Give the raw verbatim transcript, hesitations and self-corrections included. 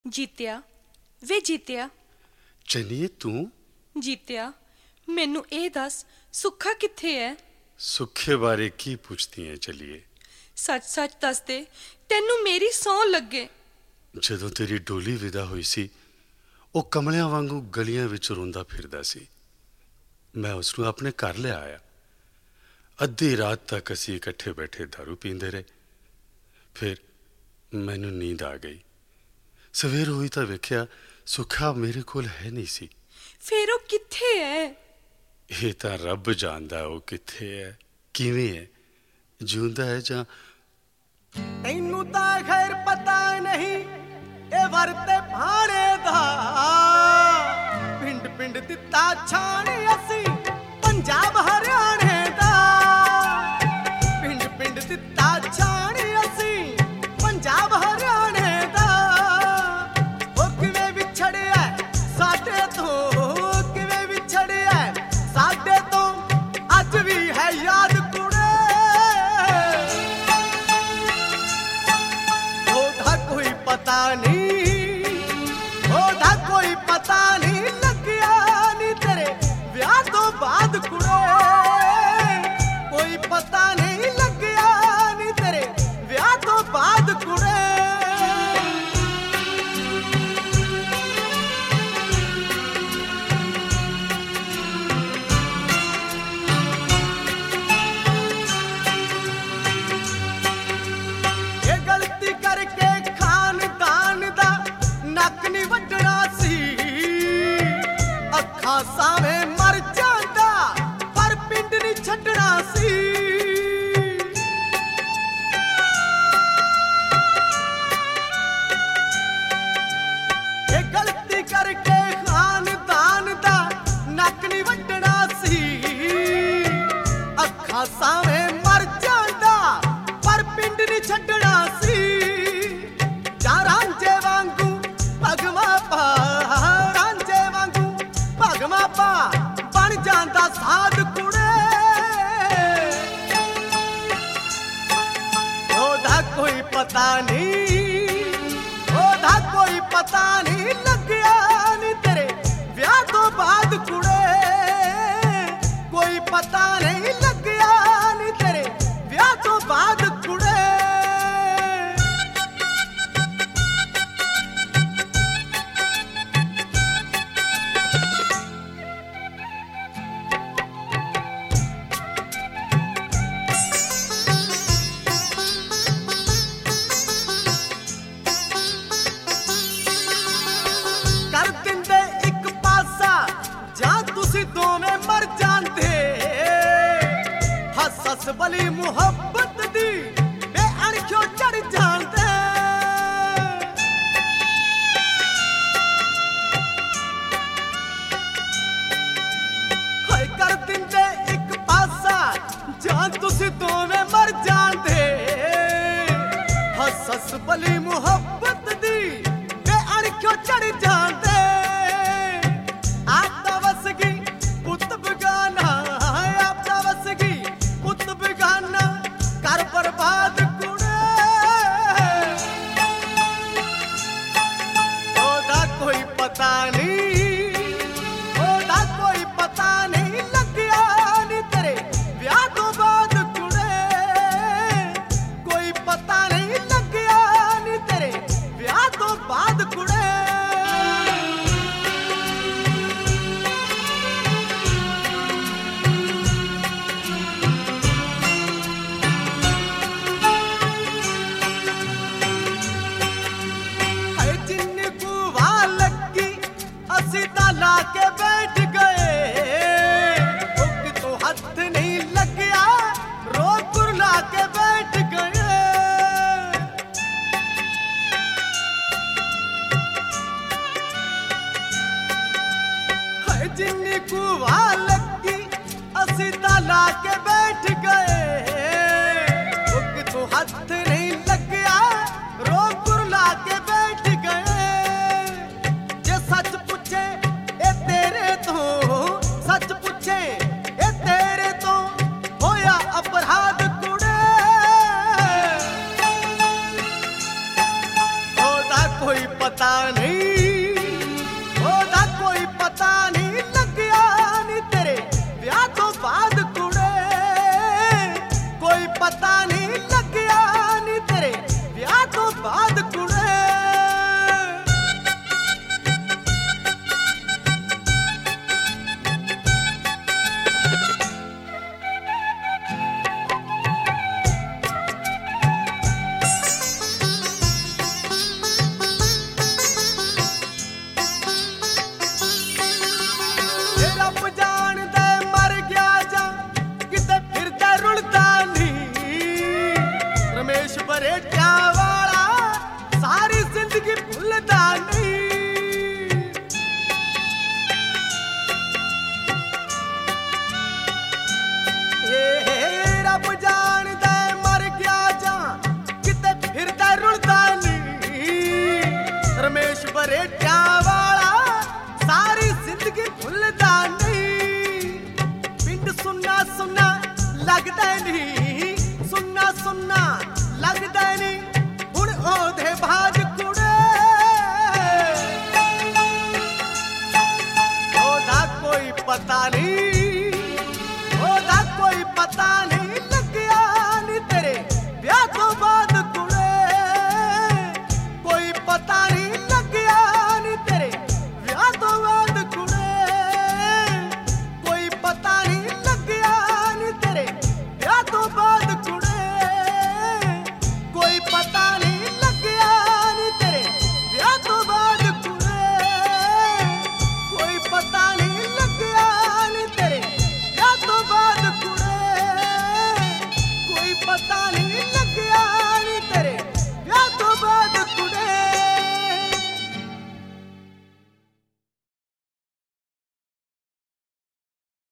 ਜੀਤਿਆ ਵੇ ਜੀਤਿਆ। ਚੰਨੀਏ ਤੂੰ? ਜੀਤਿਆ ਮੈਨੂੰ ਇਹ ਦੱਸ ਸੁੱਖਾ ਕਿੱਥੇ ਹੈ? ਸੁੱਖੇ ਬਾਰੇ ਕੀ ਪੁੱਛਦੀ ਹੈ ਚਲੀਏ? ਸੱਚ ਸੱਚ ਦੱਸ ਦੇ, ਤੈਨੂੰ ਮੇਰੀ ਸਹੁੰ ਲੱਗੇ। ਜਦੋਂ ਤੇਰੀ ਡੋਲੀ ਵਿਦਾ ਹੋਈ ਸੀ ਉਹ ਕਮਲਿਆਂ ਵਾਂਗੂ ਗਲੀਆਂ ਵਿੱਚ ਰੋਂਦਾ ਫਿਰਦਾ ਸੀ। ਮੈਂ ਉਸ ਨੂੰ ਆਪਣੇ ਘਰ ਲਿਆ ਆਇਆ। ਅੱਧੀ ਰਾਤ ਤੱਕ ਅਸੀਂ ਇਕੱਠੇ ਬੈਠੇ ਦਾਰੂ ਪੀਂਦੇ ਰਹੇ। ਫਿਰ ਮੈਨੂੰ ਨੀਂਦ ਆ ਗਈ। ਸਵੇਰ ਹੋਈ ਤਾਂ ਵੇਖਿਆ ਸੁੱਖਾ ਮੇਰੇ ਕੋਲ ਹੈ ਨਹੀਂ ਸੀ। ਫਿਰ ਉਹ ਕਿੱਥੇ ਹੈ? ਇਹ ਤਾਂ ਰੱਬ ਜਾਣਦਾ ਉਹ ਕਿੱਥੇ ਹੈ, ਕਿਵੇਂ ਹੈ, ਜਿਉਂਦਾ ਹੈ ਜਾਂ। ਤੈਨੂੰ ਤਾਂ ਖੈਰ ਪਤਾ ਨਹੀਂ ਇਹ ਵਰਤੇ ਭਾਣੇ ਦਾ। ਪਿੰਡ ਪਿੰਡ ਦਿੱਤਾ ਛਾਣ ਅਸੀਂ ਪੰਜਾਬ ਹਰਿਆਣੇ ਦਾ। ਪਿੰਡ ਪਿੰਡ ਦਿੱਤਾ ਛਾਣ ਅਸੀਂ ਪੰਜਾਬ ਹਰਿਆਣੇ ਦਾ। ਉਹ ਕਿਵੇਂ ਵਿਛੜਿਆ ਸਾਡੇ ਤੋਂ, ਕਿਵੇਂ ਵਿਛੜਿਆ ਸਾਡੇ ਤੋਂ, ਅੱਜ ਵੀ ਹੈ ਯਾਦ ਕੁੜੇ। ਉਹਦਾ ਕੋਈ ਪਤਾ ਨਹੀਂ, ਉਹਦਾ ਕੋਈ ਪਤਾ ਨਹੀਂ ਲੱਗਿਆ ਨੀ ਤੇਰੇ ਵਿਆਹ ਤੋਂ ਬਾਅਦ ਕੁੜੇ। ਕੋਈ ਪਤਾ ਨਹੀਂ ਲੱਗਿਆ ਨੀ ਤੇਰੇ ਵਿਆਹ ਤੋਂ ਬਾਅਦ ਕੁੜੇ। ਇਹ ਗਲਤੀ ਕਰਕੇ ਖਾਨਦਾਨ ਦਾ ਨੱਕ ਨਹੀਂ ਵੱਢਣਾ ਸੀ। ਅੱਖਾਂ ਸਾਵੇਂ ਮਰ ਜਾਂਦਾ ਪਰ ਪਿੰਡ ਨਹੀਂ ਛੱਡਣਾ ਸੀ। ਇਹ ਗਲਤੀ ਕਰਕੇ ਖਾਨਦਾਨ ਦਾ ਨੱਕ ਨਹੀਂ ਵੱਢਣਾ ਸੀ। ਅੱਖਾਂ ਸਾਵੇਂ ਮਰ ਜਾਂਦਾ ਪਰ ਪਿੰਡ ਨਹੀਂ ਛੱਡਣਾ ਸੀ। ਜਾਂ ਰਾਂਝੇ ਵਾਂਗੂ ਭਗਵਾ ਪਾ, ਰਾਂਝੇ ਵਾਂਗੂ ਭਗਵਾ ਪਾ ਬਣ ਜਾਂਦਾ ਸਾਧ ਕੁੜੇ। ਉਹਦਾ ਕੋਈ ਪਤਾ ਨਹੀਂ, ਉਹਦਾ ਕੋਈ ਪਤਾ ਨਹੀਂ ਲੱਗਿਆ ਨੀ ਤੇਰੇ ਵਿਆਹ ਤੋਂ ਬਾਅਦ ਕੁੜੇ। ਕੋਈ ਪਤਾ ਨਹੀਂ ਲੱਗਿਆ ਨੀ ਤੇਰੇ ਵਿਆਹ ਤੋਂ ਬਾਅਦ ਕੁੜੇ। ਕਰ ਦਿੰਦੇ ਇੱਕ ਪਾਸਾ ਜਾਂ ਤੁਸੀਂ ਦੋਵੇਂ ਮਰ ਜਾਂਦੇ। ਹੱਸ ਹੱਸ ਬਲੀ ਮੁਹੱਬਤ ਦੀ ਬੇਅਣਖਿਓ ਚੜ ਜਾਂਦੇ। ਹਾਏ ਕਰ ਦਿੰਦੇ ਇੱਕ ਪਾਸਾ ਜਾਂ ਤੁਸੀਂ ਦੋਵੇਂ ਮਰ ਜਾਂਦੇ। ਹੱਸ ਹੱਸ ਬਲੀ ਮੁਹੱਬਤ ਦੀ ਬੇਅਣਖਿਓ ਚੜ ਜਾਂਦੇ। ਆਪ ਤਾਂ ਵਸ ਗਈ ਪੁੱਤ ਬਗਾਨਾ, ਆਪ ਤਾਂ ਵਸ ਗਈ ਪੁੱਤ ਬਗਾਨਾ ਕਰ ਬਰਬਾਦ ਕੁੜੇ। ਉਹਦਾ ਕੋਈ ਪਤਾ ਨਹੀਂ, ਉਹਦਾ ਕੋਈ ਪਤਾ ਨਹੀਂ ਲੱਗਿਆ ਨੀ ਤੇਰੇ ਵਿਆਹ ਤੋਂ ਬਾਅਦ ਕੁੜੇ। ਕੋਈ ਪਤਾ ਨਹੀਂ ਲੱਗਿਆ ਨੀ ਤੇਰੇ ਵਿਆਹ ਤੋਂ ਬਾਅਦ ਕੁੜੇ। ਹਾਏ ਜਿੰਨੀ ਕੁ ਵਾਹ ਲੱਗੀ ਅਸੀਂ ਤਾਂ ਲਾ ਕੇ ਬੈਠ ਗਏ। ਉਹ ਕਿਤੋਂ ਹੱਥ ਨਹੀਂ ਲੱਗਿਆ ਰੋ ਕੁਰਲਾ ਕੇ ਬੈਠ ਗਏ। ਹਾਏ ਜਿੰਨੀ ਕੁ ਵਾਹ ਲੱਗੀ ਅਸੀਂ ਤਾਂ ਲਾ ਕੇ ਬੈਠ ਗਏ। ਉਹ ਕਿਤੋਂ ਹੱਥ ਨਹੀਂ ਲੱਗਿਆ ਰੋ ਕੁਰਲਾ ਕੇ ਬੈਠ ਗਏ। ਜੇ ਸੱਚ ਪੁੱਛੇ ਇਹ ਤੇਰੇ ਤੋਂ, ਸੱਚ ਪੁੱਛੇ ਇਹ ਤੇਰੇ ਤੋਂ ਹੋਇਆ ਅਪਰਾਧ ਕੁੜੇ। ਉਹਦਾ ਕੋਈ कोई पता नहीं, ओदा कोई पता नहीं लग्या नी तेरे ब्याह तो बाद कुड़े, कोई पता नहीं लग्या नी तेरे ब्याह तो बाद कुड़े। लगदा नहीं